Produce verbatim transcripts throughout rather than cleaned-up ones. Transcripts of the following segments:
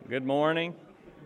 Good morning.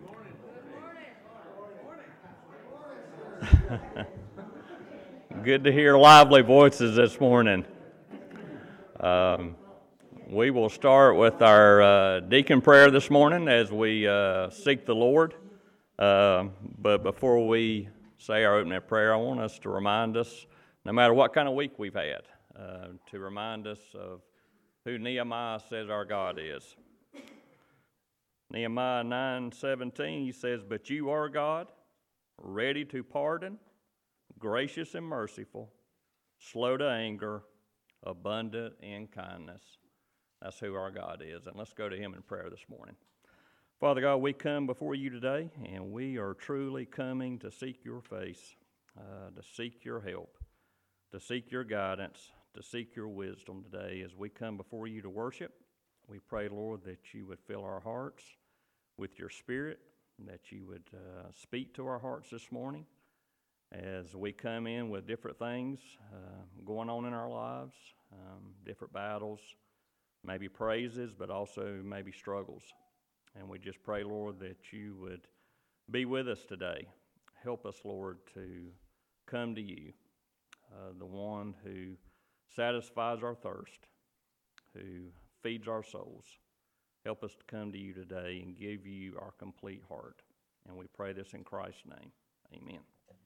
Good to hear lively voices this morning. Um, we will start with our uh, deacon prayer this morning as we uh, seek the Lord. Uh, but before we say our opening prayer, I want us to remind us, no matter what kind of week we've had, uh, to remind us of who Nehemiah says our God is. Nehemiah nine seventeen, he says, "But you are God, ready to pardon, gracious and merciful, slow to anger, abundant in kindness." That's who our God is. And let's go to Him in prayer this morning. Father God, we come before you today, and we are truly coming to seek your face, uh, to seek your help, to seek your guidance, to seek your wisdom today as we come before you to worship. We pray, Lord, that you would fill our hearts with your Spirit, that you would uh, speak to our hearts this morning as we come in with different things uh, going on in our lives, um, different battles, maybe praises, but also maybe struggles. And we just pray, Lord, that you would be with us today. Help us, Lord, to come to you, uh, the one who satisfies our thirst, who feeds our souls. Help us to come to you today and give you our complete heart. And we pray this in Christ's name. Amen.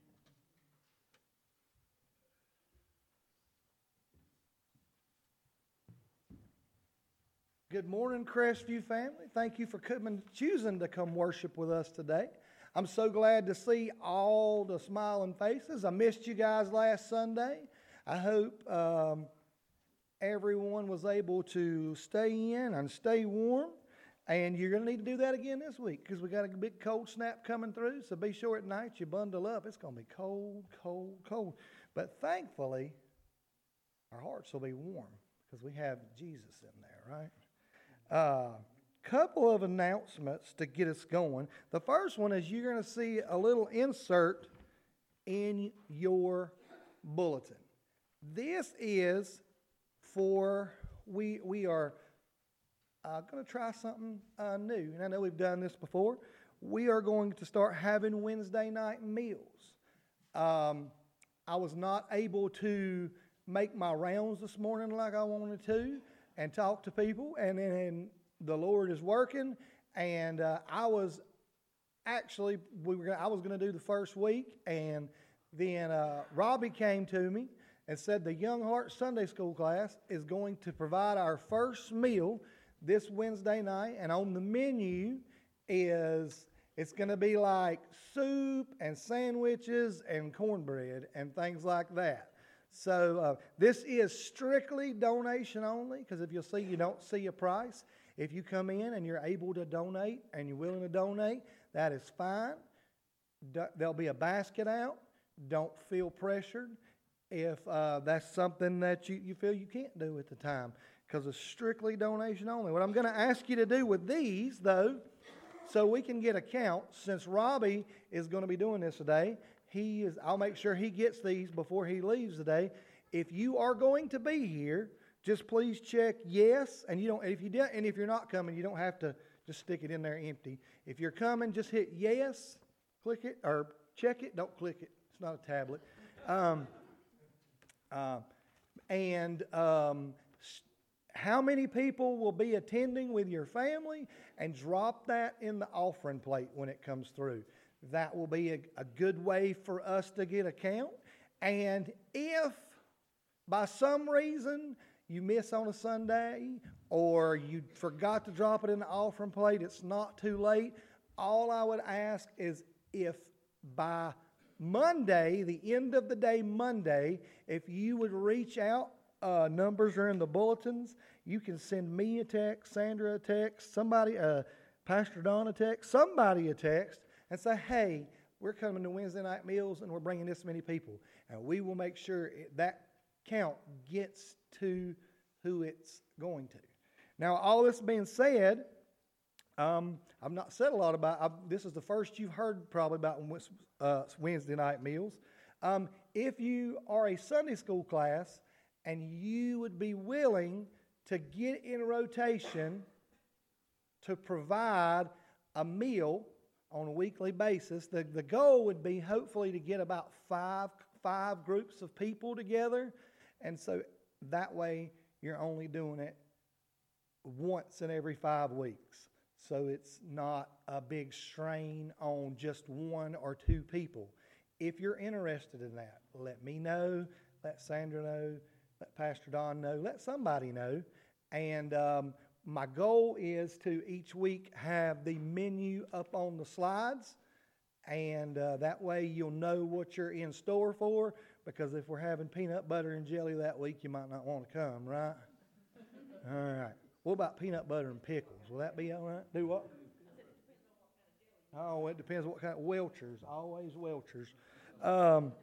Good morning, Crestview family. Thank you for coming, choosing to come worship with us today. I'm so glad to see all the smiling faces. I missed you guys last Sunday. I hope um, everyone was able to stay in and stay warm. And you're going to need to do that again this week because we got a big cold snap coming through. So be sure at night you bundle up. It's going to be cold, cold, cold. But thankfully, our hearts will be warm because we have Jesus in there, right? A uh, couple of announcements to get us going. The first one is you're going to see a little insert in your bulletin. This is for, we we are uh, going to try something uh, new. And I know we've done this before. We are going to start having Wednesday night meals. Um, I was not able to make my rounds this morning like I wanted to and talk to people, and then the Lord is working, and uh, I was actually, we were gonna, I was going to do the first week, and then uh, Robbie came to me and said the Young Heart Sunday School class is going to provide our first meal this Wednesday night, and on the menu is, it's going to be like soup and sandwiches and cornbread and things like that. So uh, this is strictly donation only, because if you'll see, you don't see a price. If you come in and you're able to donate and you're willing to donate, that is fine. D- there'll be a basket out. Don't feel pressured if uh, that's something that you, you feel you can't do at the time, because it's strictly donation only. What I'm going to ask you to do with these, though, so we can get a count, since Robbie is going to be doing this today, He is. I'll make sure he gets these before he leaves today. If you are going to be here, just please check yes. And you don't. If you did, and if you're not coming, you don't have to just stick it in there empty. If you're coming, just hit yes, click it, or check it. Don't click it. It's not a tablet. Um, uh, and um, how many people will be attending with your family? And drop that in the offering plate when it comes through. That will be a, a good way for us to get a count. And if by some reason you miss on a Sunday or you forgot to drop it in the offering plate, it's not too late. All I would ask is if by Monday, the end of the day Monday, if you would reach out, uh, numbers are in the bulletins. You can send me a text, Sandra a text, somebody, uh, Pastor Don a text, somebody a text, and say, hey, we're coming to Wednesday night meals and we're bringing this many people. And we will make sure it, that count gets to who it's going to. Now, all this being said, um, I've not said a lot about, I've, this is the first you've heard probably about uh, Wednesday night meals. Um, if you are a Sunday school class and you would be willing to get in rotation to provide a meal on a weekly basis. The, the goal would be hopefully to get about five, five groups of people together. And so that way you're only doing it once in every five weeks. So it's not a big strain on just one or two people. If you're interested in that, let me know, let Sandra know, let Pastor Don know, let somebody know. And um, my goal is to each week have the menu up on the slides. And uh, that way you'll know what you're in store for. Because if we're having peanut butter and jelly that week, you might not want to come, right? All right. What about peanut butter and pickles? Will that be all right? Do what? Oh, it depends what kind of Welchers. Always Welchers. Um,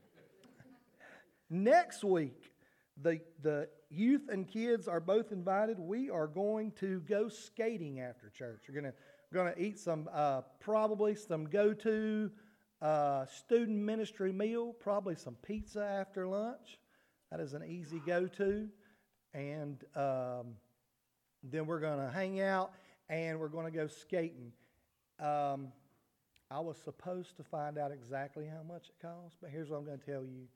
next week, the the youth and kids are both invited. We are going to go skating after church. We're gonna gonna eat some uh, probably some go-to uh, student ministry meal. Probably some pizza after lunch. That is an easy go-to, and. Um, Then we're going to hang out, and we're going to go skating. Um, I was supposed to find out exactly how much it costs, but here's what I'm going to tell you.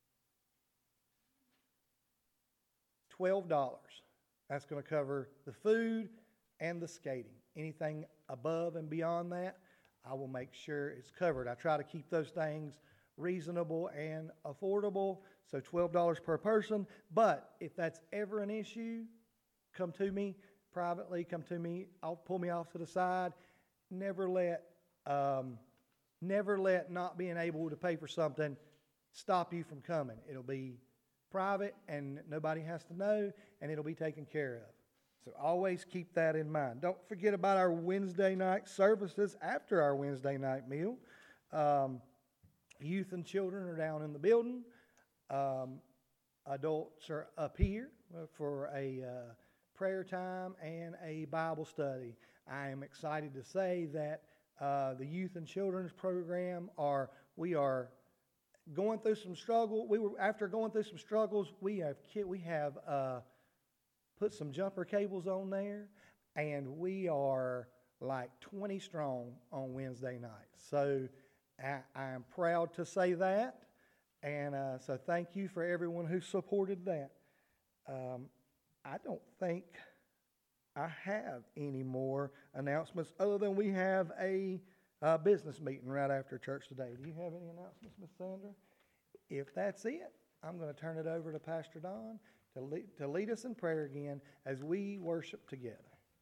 twelve dollars. That's going to cover the food and the skating. Anything above and beyond that, I will make sure it's covered. I try to keep those things reasonable and affordable, so twelve dollars per person. But if that's ever an issue, come to me privately, come to me, I'll pull me off to the side. Never let um, never let not being able to pay for something stop you from coming. It'll be private and nobody has to know, and it'll be taken care of. So always keep that in mind. Don't forget about our Wednesday night services after our Wednesday night meal. Um, youth and children are down in the building. Um, adults are up here for a uh, prayer time and a Bible study. I am excited to say that uh, the youth and children's program are, we are going through some struggle. We were, after going through some struggles, we have, we have uh, put some jumper cables on there, and we are like twenty strong on Wednesday night. So I, I am proud to say that, and uh, so thank you for everyone who supported that. Um, I don't think I have any more announcements other than we have a uh, business meeting right after church today. Do you have any announcements, Miss Sandra? If that's it, I'm going to turn it over to Pastor Don to lead, to lead us in prayer again as we worship together.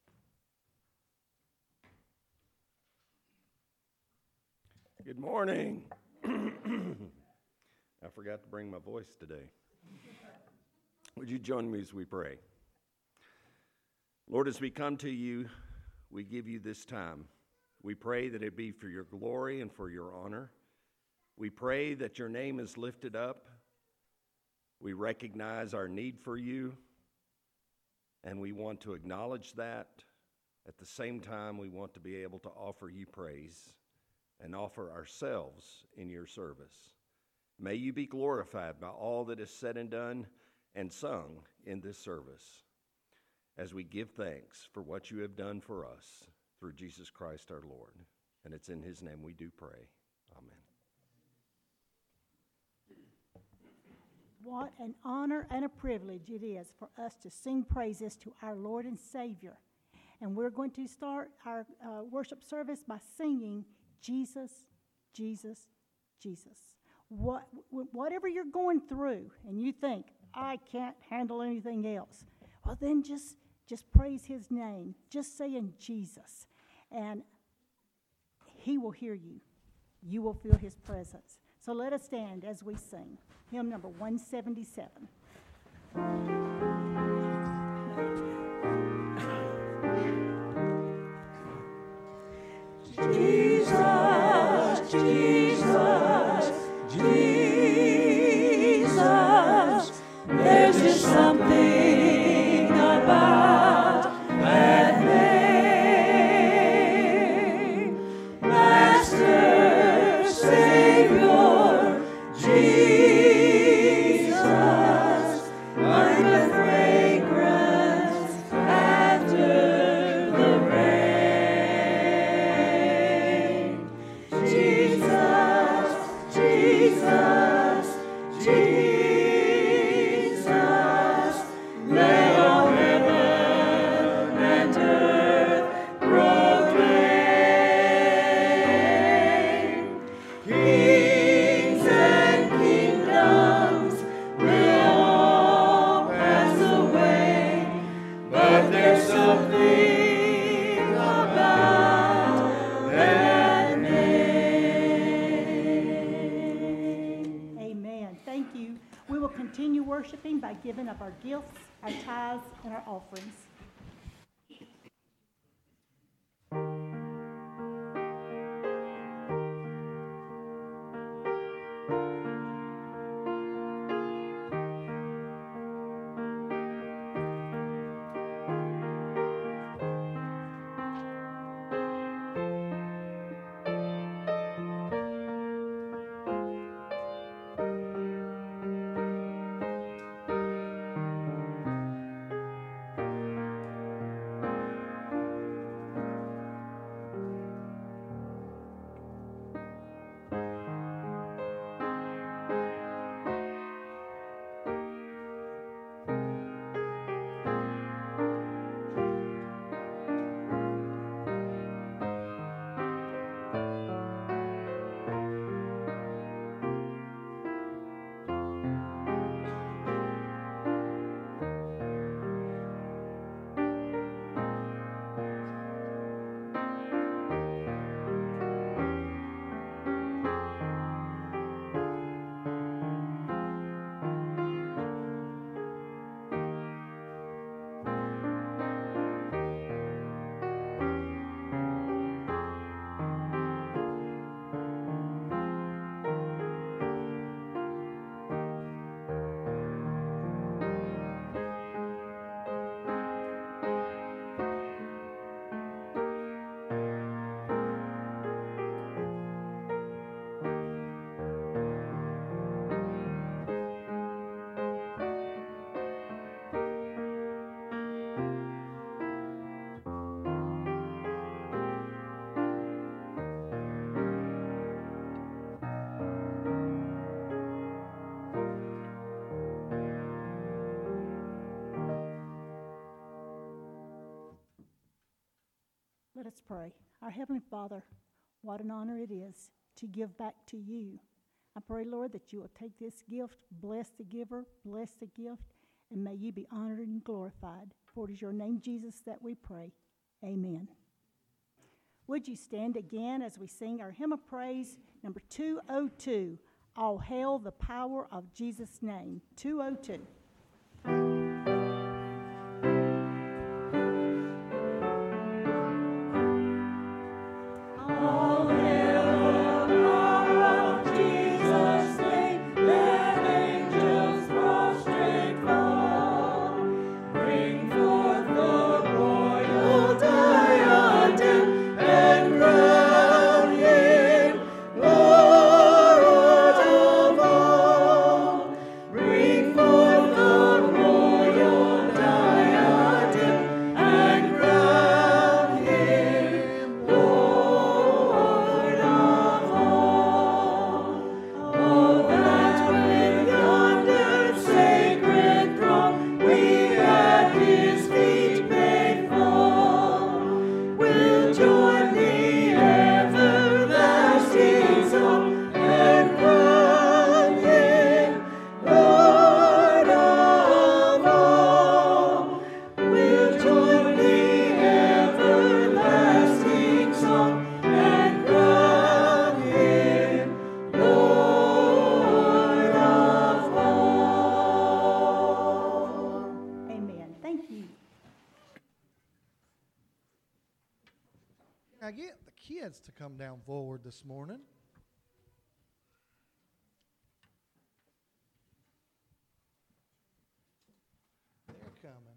Good morning. I forgot to bring my voice today. Would you join me as we pray? Lord, as we come to you, we give you this time. We pray that it be for your glory and for your honor. We pray that your name is lifted up. We recognize our need for you, and we want to acknowledge that. At the same time, we want to be able to offer you praise and offer ourselves in your service. May you be glorified by all that is said and done and sung in this service, as we give thanks for what you have done for us through Jesus Christ our Lord. And it's in his name we do pray. Amen. What an honor and a privilege it is for us to sing praises to our Lord and Savior. And we're going to start our uh, worship service by singing Jesus, Jesus, Jesus. What, whatever you're going through and you think, I can't handle anything else, well then just, just praise his name. Just saying Jesus. And he will hear you. You will feel his presence. So let us stand as we sing. Hymn number one seventy-seven. Jesus, Jesus, Jesus, there's just something about that name. Master, Savior, Jesus, our continue worshiping by giving of our gifts, our tithes, and our offerings. Let us pray. Our Heavenly Father, what an honor it is to give back to you. I pray, Lord, that you will take this gift, bless the giver, bless the gift, and may you be honored and glorified. For it is your name, Jesus, that we pray. Amen. Would you stand again as we sing our hymn of praise, number two oh two, All Hail the Power of Jesus' Name, two oh two. Now get the kids to come down forward this morning. They're coming.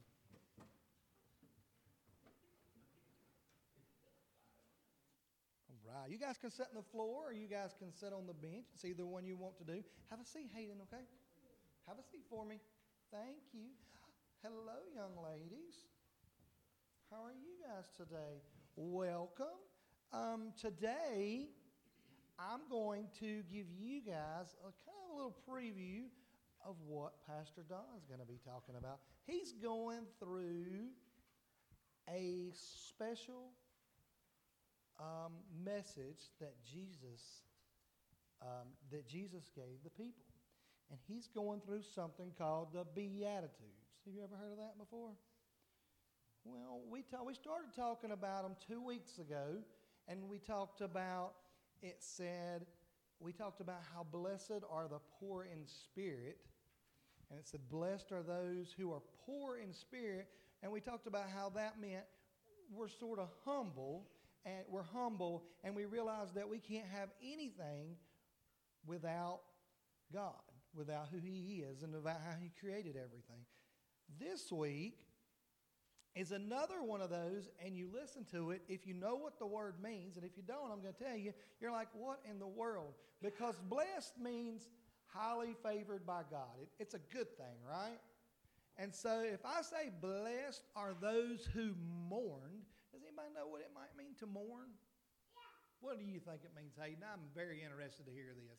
All right. You guys can sit on the floor or you guys can sit on the bench. It's either one you want to do. Have a seat, Hayden, okay? Have a seat for me. Thank you. Hello, young ladies. How are you guys today? Welcome. Um, today, I'm going to give you guys a kind of a little preview of what Pastor Don's going to be talking about. He's going through a special um, message that Jesus um, that Jesus gave the people, and he's going through something called the Beatitudes. Have you ever heard of that before? Well, we ta- we started talking about them two weeks ago, and we talked about, it said, we talked about how blessed are the poor in spirit, And it said, blessed are those who are poor in spirit. And we talked about how that meant we're sort of humble, and we're humble, and we realize that we can't have anything without God, without who He is, and about how He created everything. This week is another one of those, and you listen to it. If you know what the word means, and if you don't, I'm going to tell you, you're like, what in the world? Because blessed means highly favored by God. It, it's a good thing, right? And so if I say blessed are those who mourn, does anybody know what it might mean to mourn? Yeah. What do you think it means, Hayden? I'm very interested to hear this.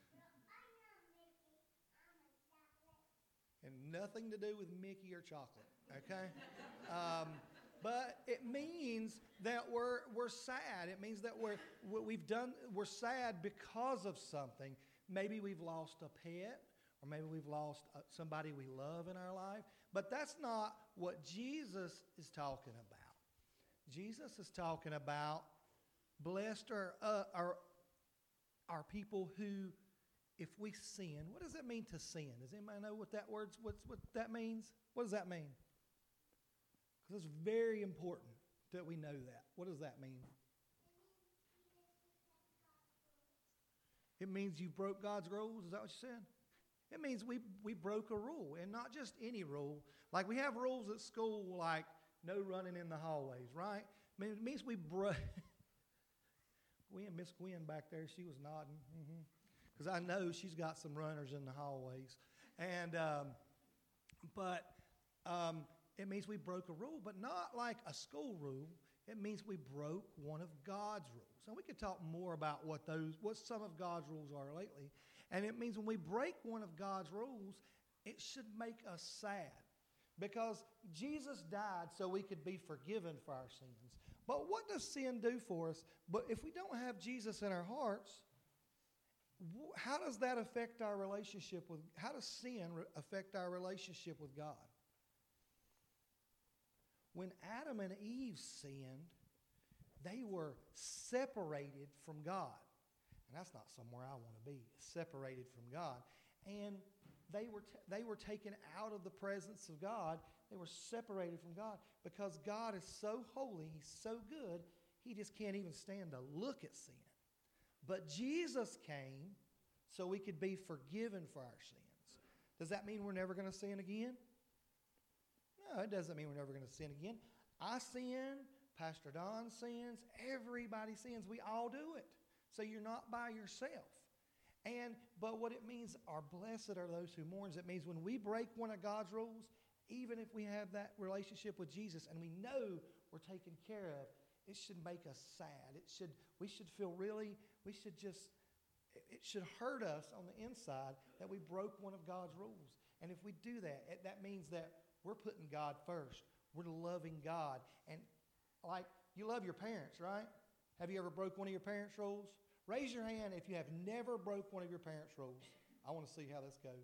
And nothing to do with Mickey or chocolate, okay? um, but it means that we're we're sad. It means that we're we've done we're sad because of something. Maybe we've lost a pet, or maybe we've lost uh, somebody we love in our life. But that's not what Jesus is talking about. Jesus is talking about blessed are uh, are are people who, if we sin, what does it mean to sin? Does anybody know what that word's what's what that means? What does that mean? Because it's very important that we know that. What does that mean? It means you broke God's rules. Is that what you said? It means we we broke a rule, and not just any rule. Like we have rules at school, like no running in the hallways, right? I mean, it means we broke. Gwen, Miss Gwen back there, she was nodding. Because mm-hmm. I know she's got some runners in the hallways. And, um, but um, it means we broke a rule, but not like a school rule. It means we broke one of God's rules. And we could talk more about what those, what some of God's rules are lately. And it means when we break one of God's rules, it should make us sad. Because Jesus died so we could be forgiven for our sins. But what does sin do for us? But if we don't have Jesus in our hearts, how does that affect our relationship with, how does sin affect our relationship with God? When Adam and Eve sinned, they were separated from God. And that's not somewhere I want to be, separated from God. And they were, t- they were taken out of the presence of God. They were separated from God because God is so holy, He's so good, He just can't even stand to look at sin. But Jesus came so we could be forgiven for our sins. Does that mean we're never going to sin again? No, it doesn't mean we're never going to sin again. I sin, Pastor Don sins, everybody sins. We all do it. So you're not by yourself. And but what it means are blessed are those who mourn. It means when we break one of God's rules, even if we have that relationship with Jesus and we know we're taken care of, it should make us sad. It should we should feel really, we should just, it should hurt us on the inside that we broke one of God's rules. And if we do that, it, that means that we're putting God first. We're loving God. And like you love your parents, right? Have you ever broke one of your parents' rules? Raise your hand if you have never broke one of your parents' rules. I want to see how this goes.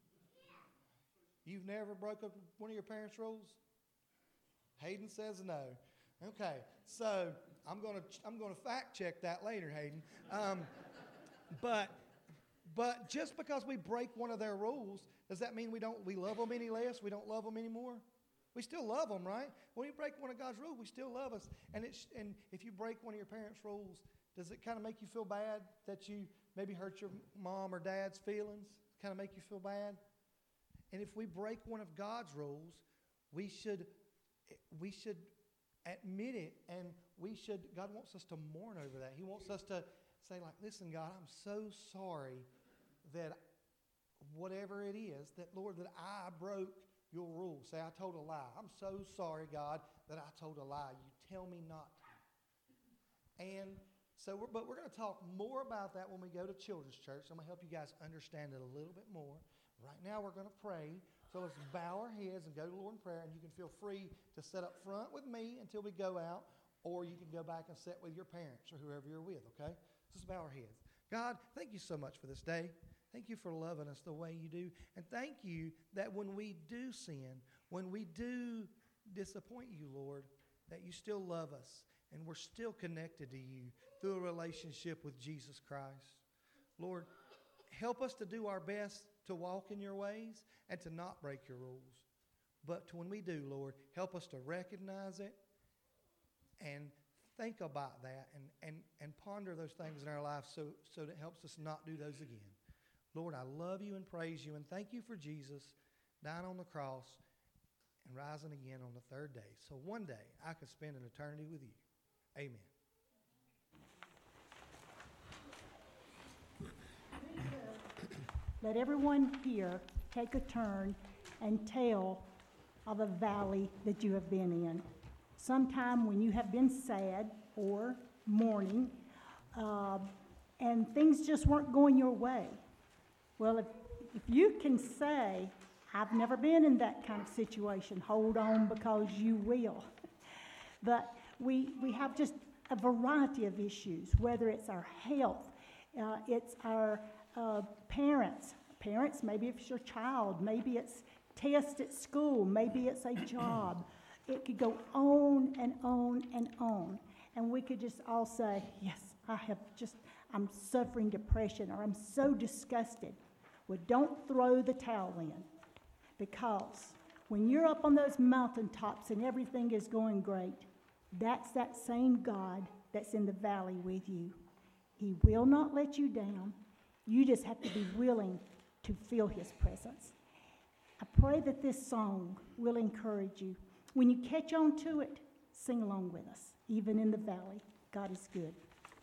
You've never broke up one of your parents' rules? Hayden says no. Okay, so I'm going to I'm going to fact check that later, Hayden. Um, but but just because we break one of their rules, does that mean we don't we love them any less? We don't love them anymore? We still love them, right? When we break one of God's rules, we still love us. And it's and if you break one of your parents' rules, does it kind of make you feel bad that you maybe hurt your mom or dad's feelings? Kind of make you feel bad? And if we break one of God's rules, we should we should admit it, and we should, God wants us to mourn over that. He wants us to say, like, listen, God, I'm so sorry that whatever it is, that, Lord, that I broke your rules. Say, I told a lie. I'm so sorry, God, that I told a lie. You tell me not to. And so, we're, but we're going to talk more about that when we go to Children's Church. I'm going to help you guys understand it a little bit more. Right now, we're going to pray. So let's bow our heads and go to the Lord in prayer. And you can feel free to sit up front with me until we go out, or you can go back and sit with your parents or whoever you're with, okay? Just bow our heads. God, thank you so much for this day. Thank you for loving us the way you do. And thank you that when we do sin, when we do disappoint you, Lord, that you still love us and we're still connected to you through a relationship with Jesus Christ. Lord, help us to do our best to walk in your ways and to not break your rules. But when we do, Lord, help us to recognize it and think about that and, and, and ponder those things in our life so, so that it helps us not do those again. Lord, I love you and praise you and thank you for Jesus dying on the cross and rising again on the third day. So one day I could spend an eternity with you. Amen. Let everyone here take a turn and tell of a valley that you have been in. Sometime when you have been sad or mourning, uh, and things just weren't going your way. Well, if, if you can say, I've never been in that kind of situation, hold on because you will. But we, we have just a variety of issues, whether it's our health, uh, it's our uh, parents. Parents, maybe it's your child, maybe it's tests at school, maybe it's a job. It could go on and on and on. And we could just all say, yes, I have just, I'm suffering depression, or I'm so disgusted. Well, don't throw the towel in, because when you're up on those mountaintops and everything is going great, that's that same God that's in the valley with you. He will not let you down. You just have to be willing to feel his presence. I pray that this song will encourage you. When you catch on to it, sing along with us. Even in the valley, God is good.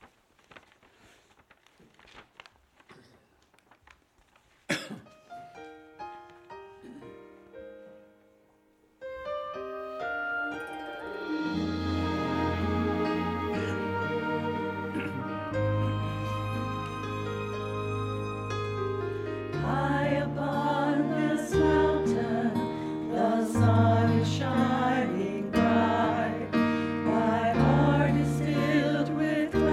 High upon this mountain, the sun is shining bright. My heart is filled with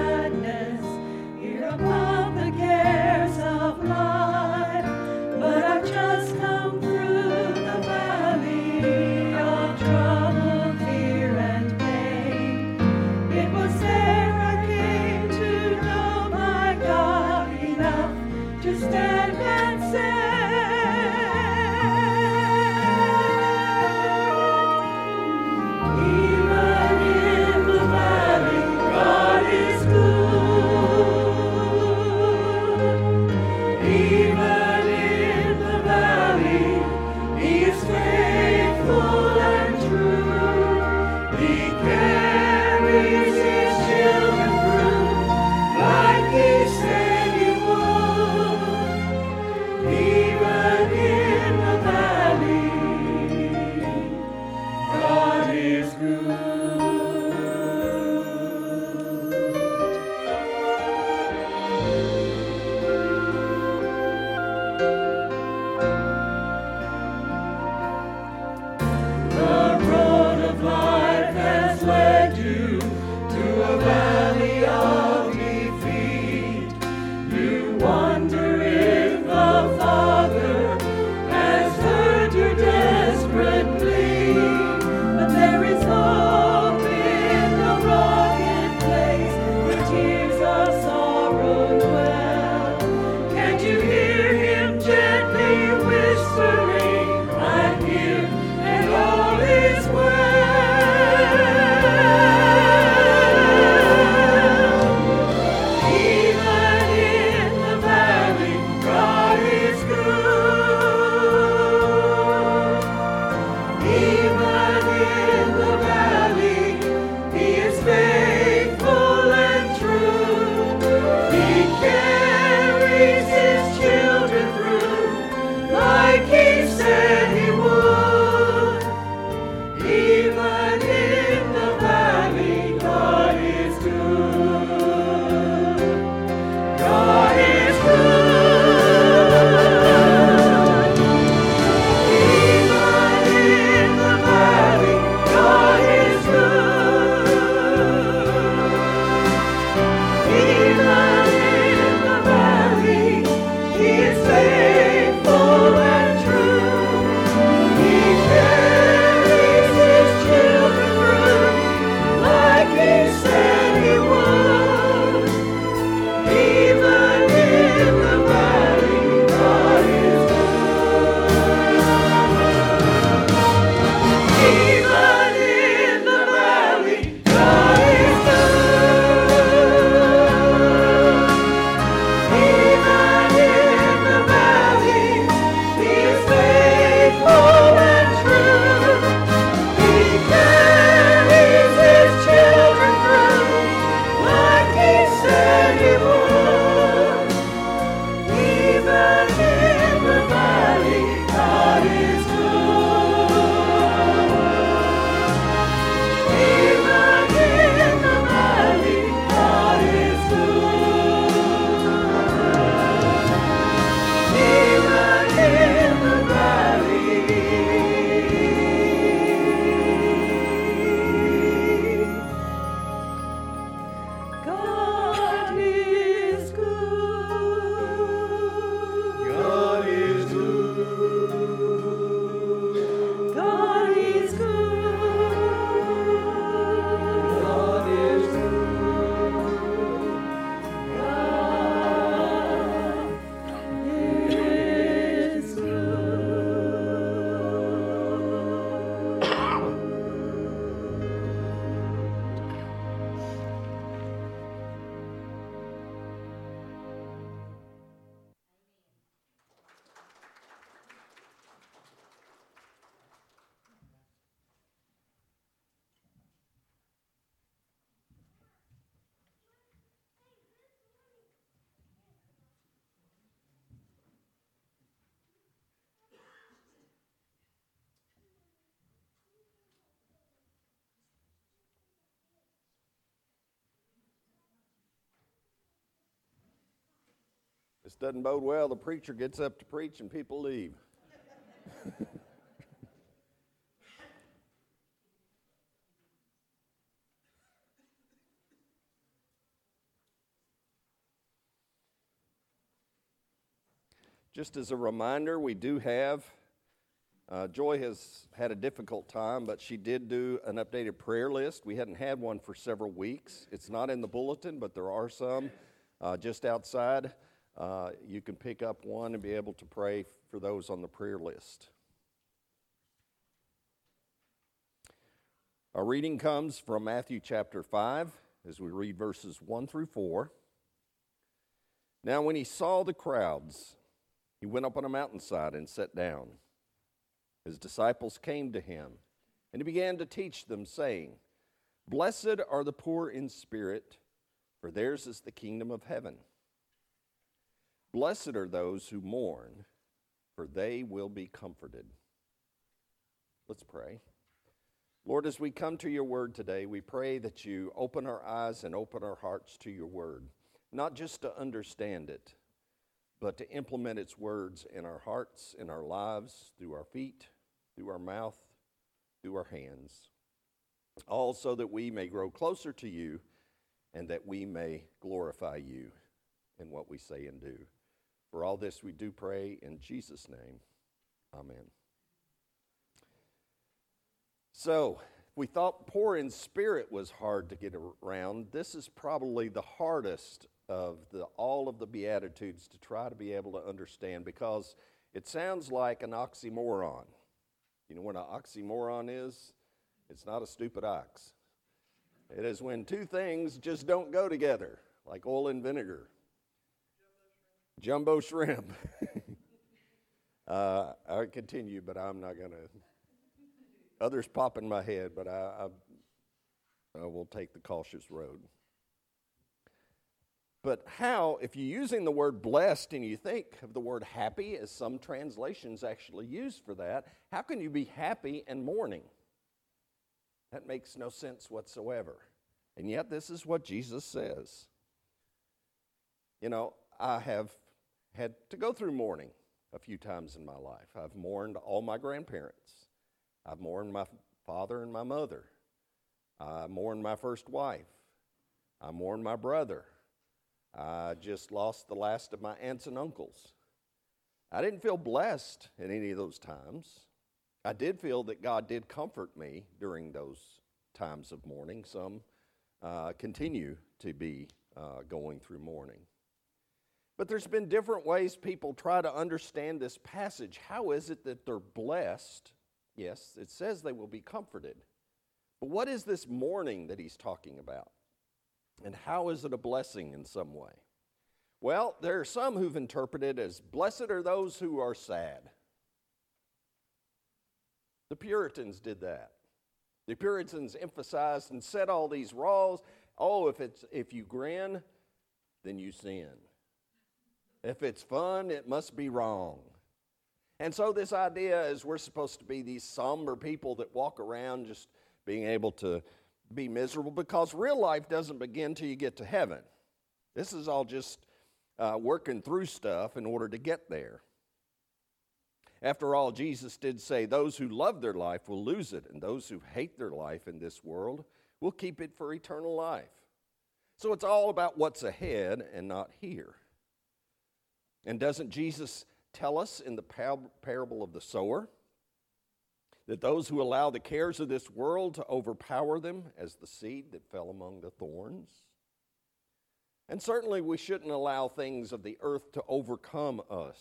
This doesn't bode well. The preacher gets up to preach and people leave. Just as a reminder, we do have, uh, Joy has had a difficult time, but she did do an updated prayer list. We hadn't had one for several weeks. It's not in the bulletin, but there are some uh, just outside. Uh, you can pick up one and be able to pray for those on the prayer list. Our reading comes from Matthew chapter five, as we read verses one through four. Now when he saw the crowds, he went up on a mountainside and sat down. His disciples came to him, and he began to teach them, saying, Blessed are the poor in spirit, for theirs is the kingdom of heaven. Blessed are those who mourn, for they will be comforted. Let's pray. Lord, as we come to your word today, we pray that you open our eyes and open our hearts to your word, not just to understand it, but to implement its words in our hearts, in our lives, through our feet, through our mouth, through our hands, all so that we may grow closer to you and that we may glorify you in what we say and do. For all this we do pray in Jesus' name. Amen. So, if we thought poor in spirit was hard to get around, this is probably the hardest of the, all of the Beatitudes to try to be able to understand, because it sounds like an oxymoron. You know what an oxymoron is? It's not a stupid ox. It is when two things just don't go together, like oil and vinegar. Jumbo shrimp. uh, I continue, but I'm not going to. Others pop in my head, but I, I, I will take the cautious road. But how, if you're using the word blessed and you think of the word happy, as some translations actually use for that, how can you be happy and mourning? That makes no sense whatsoever. And yet this is what Jesus says. You know, I have had to go through mourning a few times in my life. I've mourned all my grandparents. I've mourned my father and my mother. I mourned my first wife. I mourned my brother. I just lost the last of my aunts and uncles. I didn't feel blessed in any of those times. I did feel that God did comfort me during those times of mourning. Some uh, continue to be uh, going through mourning. But there's been different ways people try to understand this passage. How is it that they're blessed? Yes, it says they will be comforted. But what is this mourning that he's talking about? And how is it a blessing in some way? Well, there are some who've interpreted it as, blessed are those who are sad. The Puritans did that. The Puritans emphasized and said all these laws. Oh, if it's if you grin, then you sin. If it's fun, it must be wrong. And so this idea is we're supposed to be these somber people that walk around just being able to be miserable, because real life doesn't begin till you get to heaven. This is all just uh, working through stuff in order to get there. After all, Jesus did say those who love their life will lose it, and those who hate their life in this world will keep it for eternal life. So it's all about what's ahead and not here. And doesn't Jesus tell us in the par- parable of the sower that those who allow the cares of this world to overpower them as the seed that fell among the thorns? And certainly we shouldn't allow things of the earth to overcome us.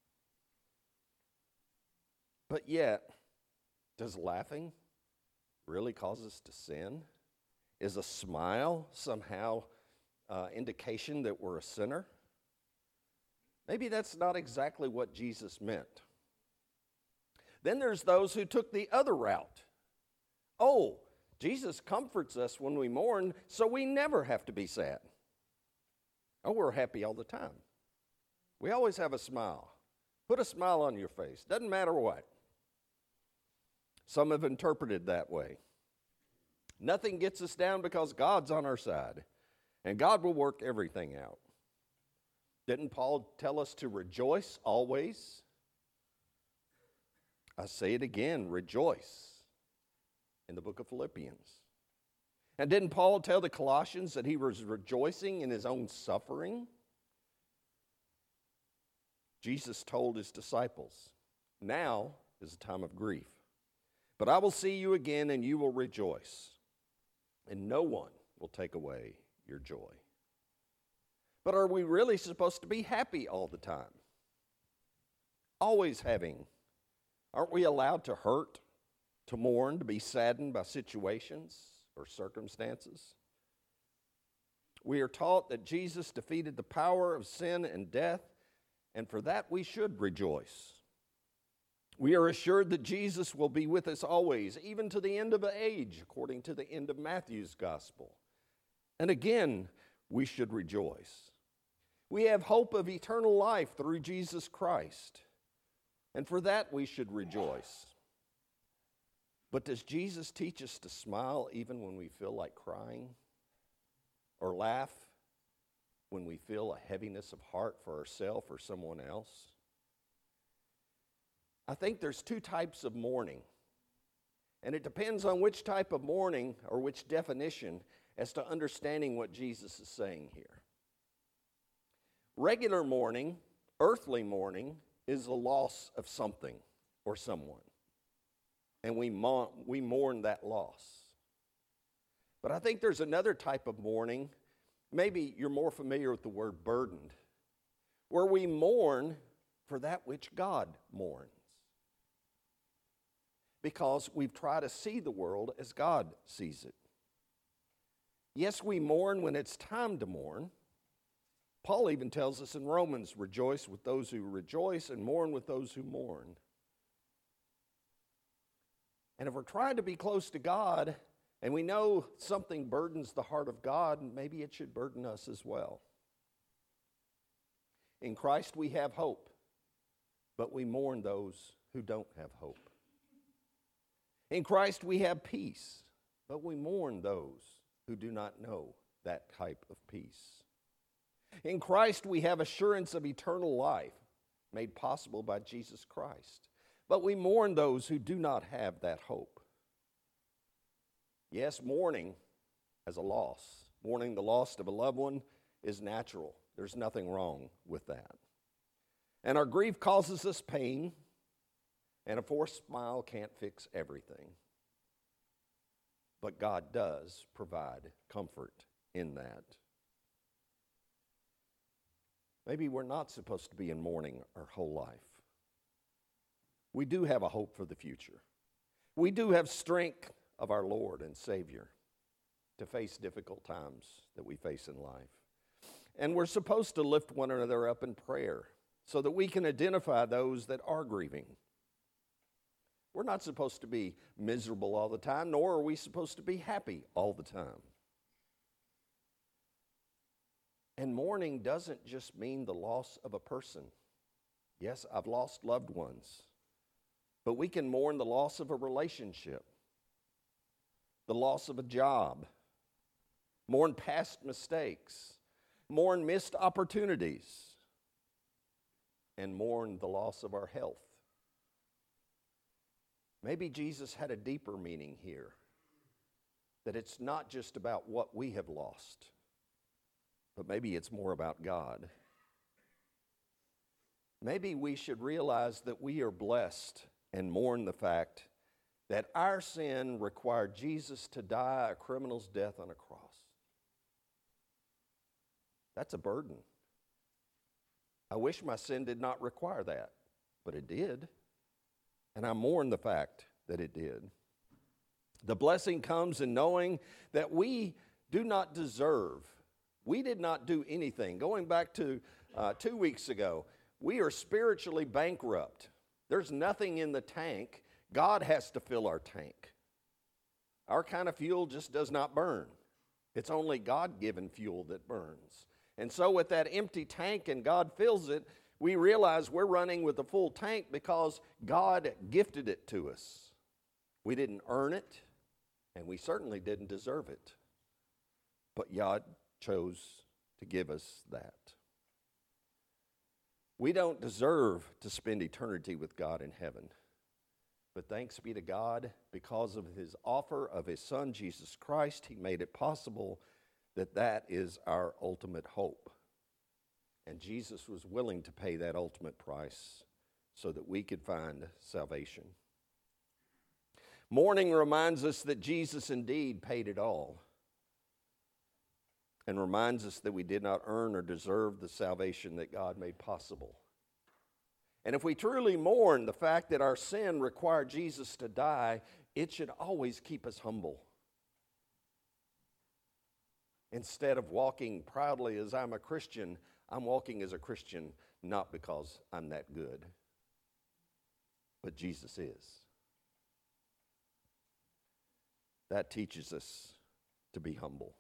But yet, does laughing really cause us to sin? Is a smile somehow uh, indication that we're a sinner? Maybe that's not exactly what Jesus meant. Then there's those who took the other route. Oh, Jesus comforts us when we mourn, so we never have to be sad. Oh, we're happy all the time. We always have a smile. Put a smile on your face. Doesn't matter what. Some have interpreted that way. Nothing gets us down because God's on our side, and God will work everything out. Didn't Paul tell us to rejoice always? I say it again, rejoice, in the book of Philippians. And didn't Paul tell the Colossians that he was rejoicing in his own suffering? Jesus told his disciples, now is a time of grief, but I will see you again and you will rejoice, and no one will take away your joy. But are we really supposed to be happy all the time? Always having? Aren't we allowed to hurt, to mourn, to be saddened by situations or circumstances? We are taught that Jesus defeated the power of sin and death, and for that we should rejoice. We are assured that Jesus will be with us always, even to the end of age, according to the end of Matthew's gospel. And again, we should rejoice. We have hope of eternal life through Jesus Christ, and for that we should rejoice. But does Jesus teach us to smile even when we feel like crying? Or laugh when we feel a heaviness of heart for ourselves or someone else? I think there's two types of mourning, and it depends on which type of mourning or which definition as to understanding what Jesus is saying here. Regular mourning, earthly mourning, is the loss of something or someone, and we mourn, we mourn that loss. But I think there's another type of mourning, maybe you're more familiar with the word burdened, where we mourn for that which God mourns, because we've tried to see the world as God sees it. Yes, we mourn when it's time to mourn. Paul even tells us in Romans, rejoice with those who rejoice and mourn with those who mourn. And if we're trying to be close to God and we know something burdens the heart of God, maybe it should burden us as well. In Christ we have hope, but we mourn those who don't have hope. In Christ we have peace, but we mourn those who do not know that type of peace. In Christ we have assurance of eternal life made possible by Jesus Christ, but we mourn those who do not have that hope. Yes, mourning as a loss, mourning the loss of a loved one is natural. There's nothing wrong with that. And our grief causes us pain, and a forced smile can't fix everything. But God does provide comfort in that. Maybe we're not supposed to be in mourning our whole life. We do have a hope for the future. We do have strength of our Lord and Savior to face difficult times that we face in life. And we're supposed to lift one another up in prayer so that we can identify those that are grieving. We're not supposed to be miserable all the time, nor are we supposed to be happy all the time. And mourning doesn't just mean the loss of a person. Yes, I've lost loved ones. But we can mourn the loss of a relationship, the loss of a job, mourn past mistakes, mourn missed opportunities, and mourn the loss of our health. Maybe Jesus had a deeper meaning here, that it's not just about what we have lost, but maybe it's more about God. Maybe we should realize that we are blessed and mourn the fact that our sin required Jesus to die a criminal's death on a cross. That's a burden. I wish my sin did not require that, but it did. And I mourn the fact that it did. The blessing comes in knowing that we do not deserve. We did not do anything. Going back to uh, two weeks ago, we are spiritually bankrupt. There's nothing in the tank. God has to fill our tank. Our kind of fuel just does not burn. It's only God-given fuel that burns. And so with that empty tank and God fills it, we realize we're running with a full tank because God gifted it to us. We didn't earn it, and we certainly didn't deserve it. But God chose to give us that. We don't deserve to spend eternity with God in heaven. But thanks be to God, because of his offer of his Son, Jesus Christ, he made it possible that that is our ultimate hope. And Jesus was willing to pay that ultimate price so that we could find salvation. Mourning reminds us that Jesus indeed paid it all, and reminds us that we did not earn or deserve the salvation that God made possible. And if we truly mourn the fact that our sin required Jesus to die, it should always keep us humble. Instead of walking proudly as I'm a Christian, I'm walking as a Christian not because I'm that good, but Jesus is. That teaches us to be humble.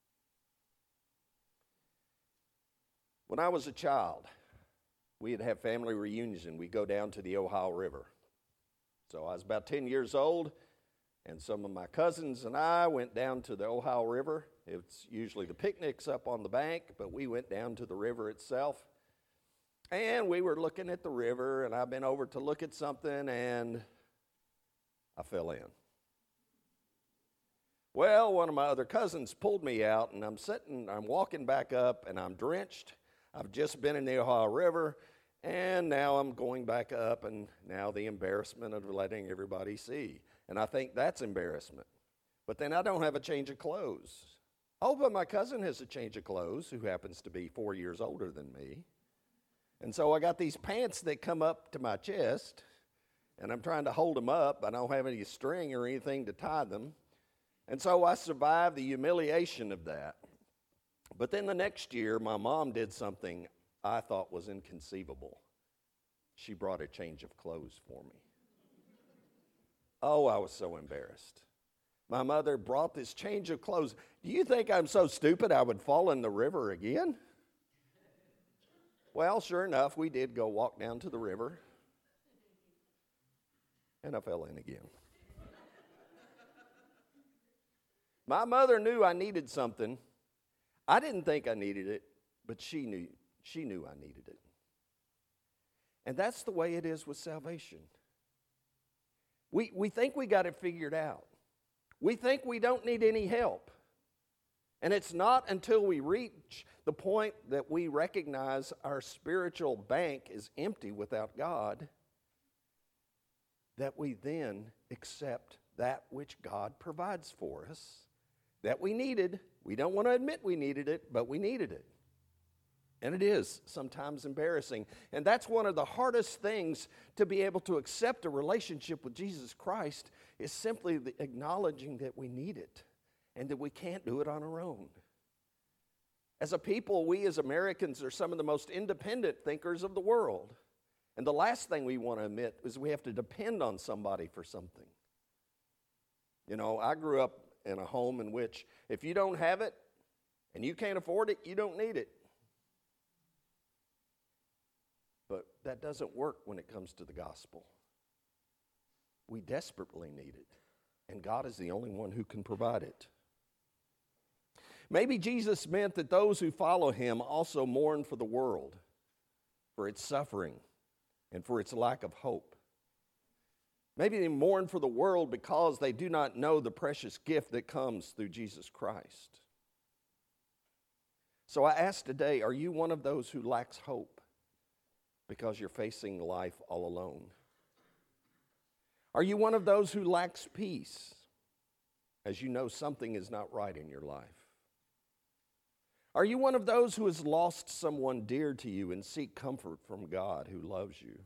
When I was a child, we'd have family reunions and we'd go down to the Ohio River. So I was about ten years old, and some of my cousins and I went down to the Ohio River. It's usually the picnics up on the bank, but we went down to the river itself. And we were looking at the river, and I bent over to look at something, and I fell in. Well, one of my other cousins pulled me out, and I'm sitting, I'm walking back up, and I'm drenched. I've just been in the Ohio River, and now I'm going back up, and now the embarrassment of letting everybody see. And I think that's embarrassment. But then I don't have a change of clothes. Oh, but my cousin has a change of clothes, who happens to be four years older than me. And so I got these pants that come up to my chest, and I'm trying to hold them up. I don't have any string or anything to tie them. And so I survived the humiliation of that. But then the next year, my mom did something I thought was inconceivable. She brought a change of clothes for me. Oh, I was so embarrassed. My mother brought this change of clothes. Do you think I'm so stupid I would fall in the river again? Well, sure enough, we did go walk down to the river, and I fell in again. My mother knew I needed something. I didn't think I needed it, but she knew, she knew I needed it. And that's the way it is with salvation. We, we think we got it figured out. We think we don't need any help. And it's not until we reach the point that we recognize our spiritual bank is empty without God that we then accept that which God provides for us that we needed. We don't want to admit we needed it, but we needed it. And it is sometimes embarrassing. And that's one of the hardest things to be able to accept a relationship with Jesus Christ is simply the acknowledging that we need it and that we can't do it on our own. As a people, we as Americans are some of the most independent thinkers of the world. And the last thing we want to admit is we have to depend on somebody for something. You know, I grew up in a home in which if you don't have it and you can't afford it, you don't need it. But that doesn't work when it comes to the gospel. We desperately need it, and God is the only one who can provide it. Maybe Jesus meant that those who follow him also mourn for the world, for its suffering, and for its lack of hope. Maybe they mourn for the world because they do not know the precious gift that comes through Jesus Christ. So I ask today, are you one of those who lacks hope because you're facing life all alone? Are you one of those who lacks peace as you know something is not right in your life? Are you one of those who has lost someone dear to you and seek comfort from God who loves you?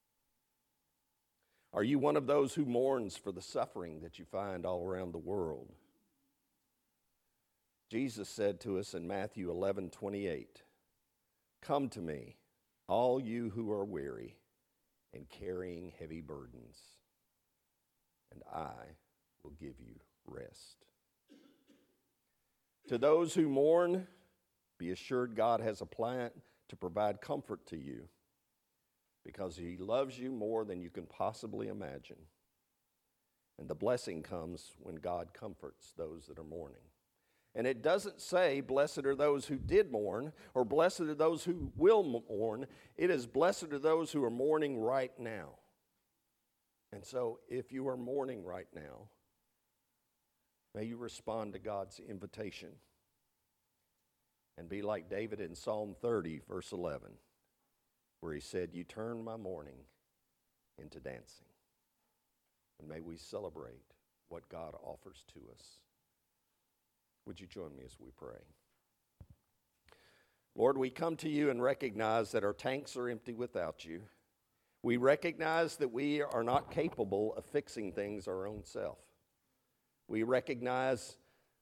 Are you one of those who mourns for the suffering that you find all around the world? Jesus said to us in Matthew eleven twenty-eight, "Come to me, all you who are weary and carrying heavy burdens, and I will give you rest." To those who mourn, be assured God has a plan to provide comfort to you because he loves you more than you can possibly imagine. And the blessing comes when God comforts those that are mourning. And it doesn't say, blessed are those who did mourn, or blessed are those who will mourn. It is, blessed are those who are mourning right now. And so, if you are mourning right now, may you respond to God's invitation and be like David in Psalm thirty, verse eleven, where he said, you turn my mourning into dancing. And may we celebrate what God offers to us. Would you join me as we pray? Lord, we come to you and recognize that our tanks are empty without you. We recognize that we are not capable of fixing things our own self. We recognize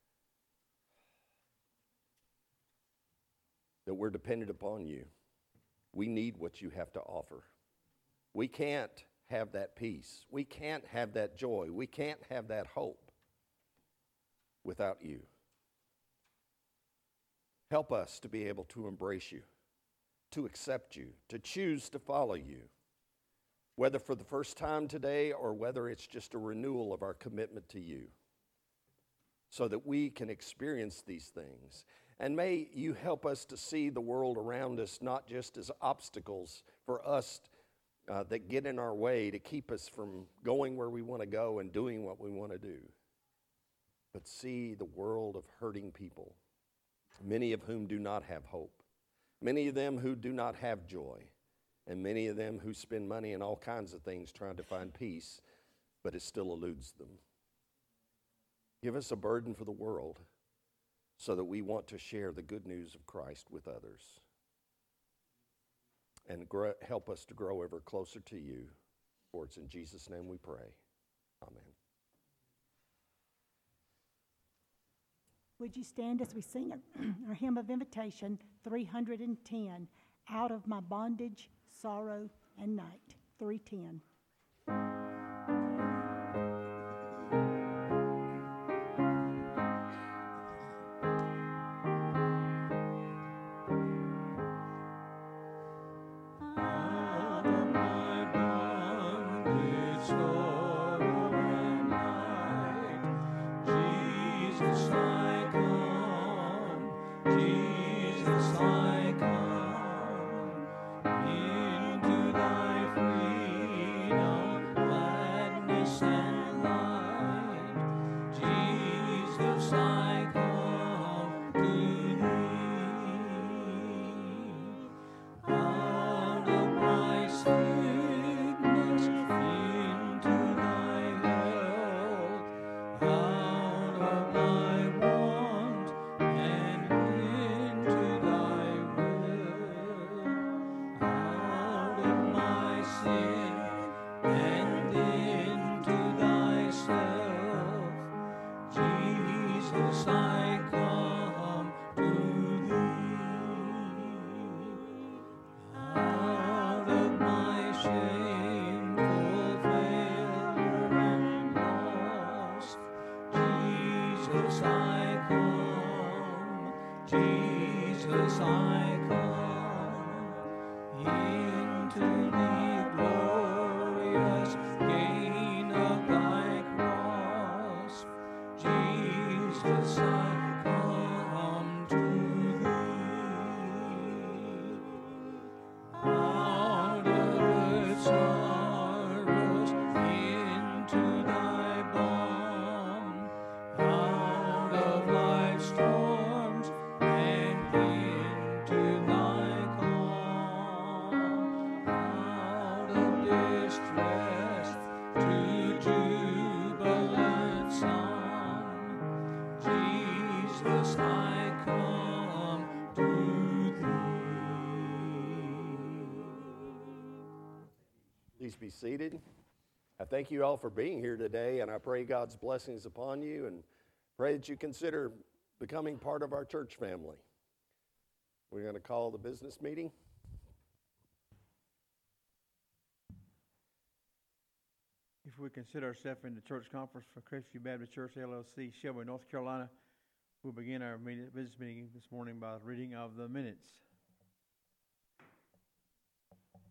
that we're dependent upon you. We need what you have to offer. We can't have that peace. We can't have that joy. We can't have that hope without you. Help us to be able to embrace you, to accept you, to choose to follow you, whether for the first time today or whether it's just a renewal of our commitment to you, so that we can experience these things. And may you help us to see the world around us not just as obstacles for us uh, that get in our way to keep us from going where we want to go and doing what we want to do, but see the world of hurting people, many of whom do not have hope, many of them who do not have joy, and many of them who spend money in all kinds of things trying to find peace, but it still eludes them. Give us a burden for the world so that we want to share the good news of Christ with others. And grow, help us to grow ever closer to you. For it's in Jesus' name we pray. Amen. Would you stand as we sing our hymn of invitation, three hundred ten, Out of My Bondage, Sorrow, and Night, three ten. Please be seated. I thank you all for being here today, and I pray God's blessings upon you, and pray that you consider becoming part of our church family. We're going to call the business meeting. If we consider ourselves in the church conference for Crestview Baptist Church, L L C, Shelby, North Carolina, we'll begin our meeting, business meeting this morning by reading of the minutes.